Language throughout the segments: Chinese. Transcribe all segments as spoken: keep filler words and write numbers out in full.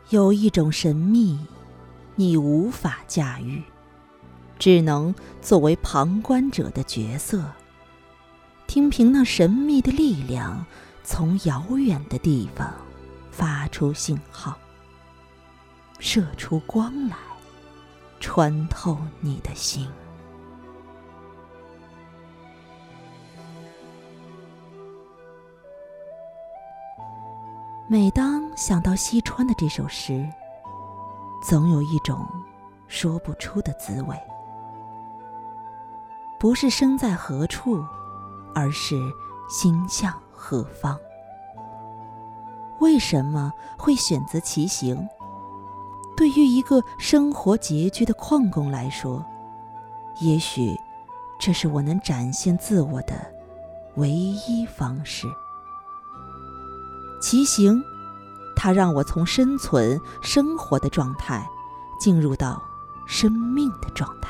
有一种神秘，你无法驾驭，只能作为旁观者的角色，听凭那神秘的力量从遥远的地方发出信号，射出光来，穿透你的心。每当想到西川的这首诗，总有一种说不出的滋味。不是身在何处，而是心向何方。为什么会选择骑行？对于一个生活拮据的矿工来说，也许这是我能展现自我的唯一方式。骑行，它让我从生存、生活的状态进入到生命的状态。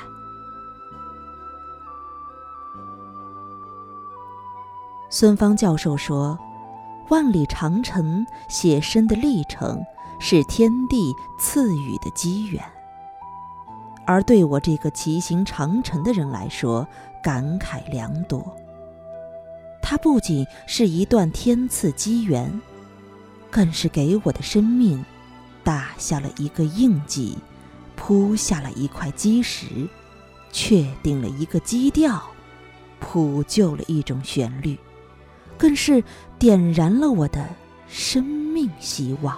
孙芳教授说，万里长城写生的历程是天地赐予的机缘，而对我这个骑行长城的人来说，感慨良多。它不仅是一段天赐机缘，更是给我的生命打下了一个印记，铺下了一块基石，确定了一个基调，谱就了一种旋律，更是点燃了我的生命希望。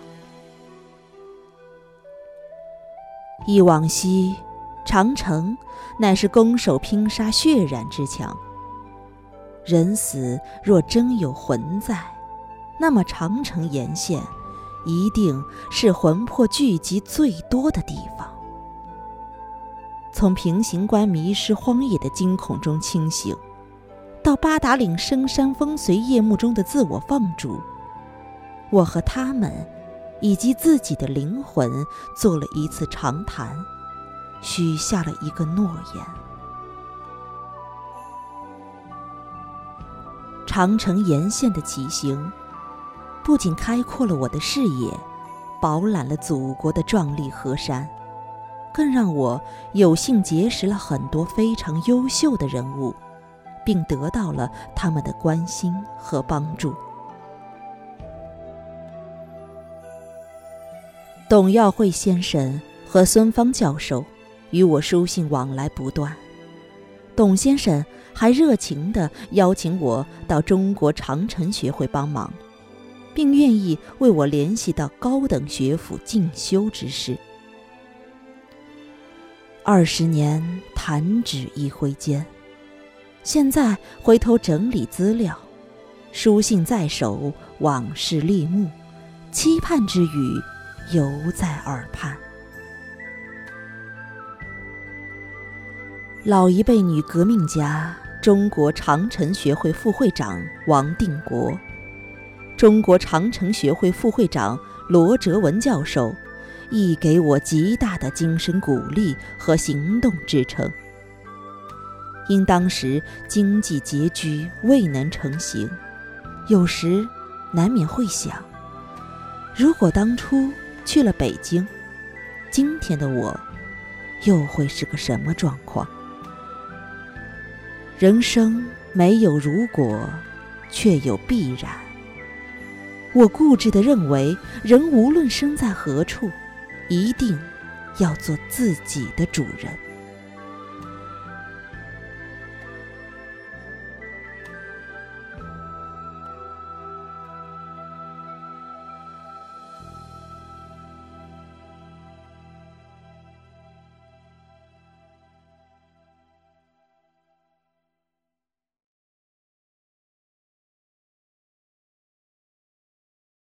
忆往昔，长城乃是攻守拼杀血染之墙，人死若真有魂在，那么长城沿线一定是魂魄聚集最多的地方。从平型关迷失荒野的惊恐中清醒，到八达岭深山风随夜幕中的自我放逐，我和他们以及自己的灵魂做了一次长谈，许下了一个诺言。长城沿线的骑行不仅开阔了我的视野，饱览了祖国的壮丽河山，更让我有幸结识了很多非常优秀的人物，并得到了他们的关心和帮助。董耀辉先生和孙芳教授与我书信往来不断，董先生还热情地邀请我到中国长城学会帮忙，并愿意为我联系到高等学府进修之事。二十年弹指一挥间，现在回头整理资料，书信在手，往事立目，期盼之语犹在耳畔。老一辈女革命家，中国长城学会副会长王定国，中国长城学会副会长罗哲文教授，亦给我极大的精神鼓励和行动支撑。因当时经济拮据，未能成行，有时难免会想，如果当初去了北京，今天的我又会是个什么状况？人生没有如果，却有必然。我固执地认为，人无论身在何处，一定要做自己的主人。